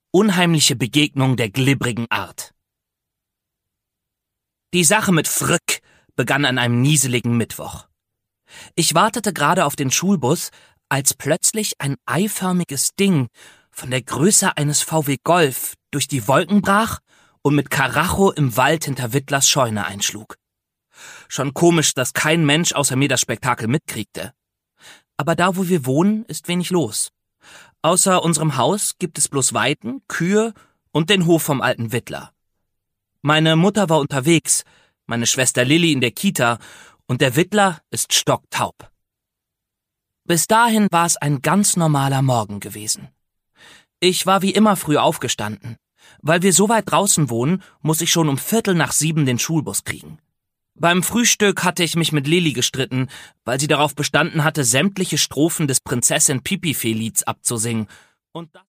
Unheimliche Begegnung der glibbrigen Art. Die Sache mit Frück begann an einem nieseligen Mittwoch. Ich wartete gerade auf den Schulbus, als plötzlich ein eiförmiges Ding von der Größe eines VW Golf durch die Wolken brach und mit Karacho im Wald hinter Wittlers Scheune einschlug. Schon komisch, dass kein Mensch außer mir das Spektakel mitkriegte. Aber da, wo wir wohnen, ist wenig los. Außer unserem Haus gibt es bloß Weiden, Kühe und den Hof vom alten Wittler. Meine Mutter war unterwegs, meine Schwester Lilli in der Kita und der Wittler ist stocktaub. Bis dahin war es ein ganz normaler Morgen gewesen. Ich war wie immer früh aufgestanden. Weil wir so weit draußen wohnen, muss ich schon um 6:15 den Schulbus kriegen. Beim Frühstück hatte ich mich mit Lilli gestritten, weil sie darauf bestanden hatte, sämtliche Strophen des Prinzessin-Pipifee-Lieds abzusingen. Und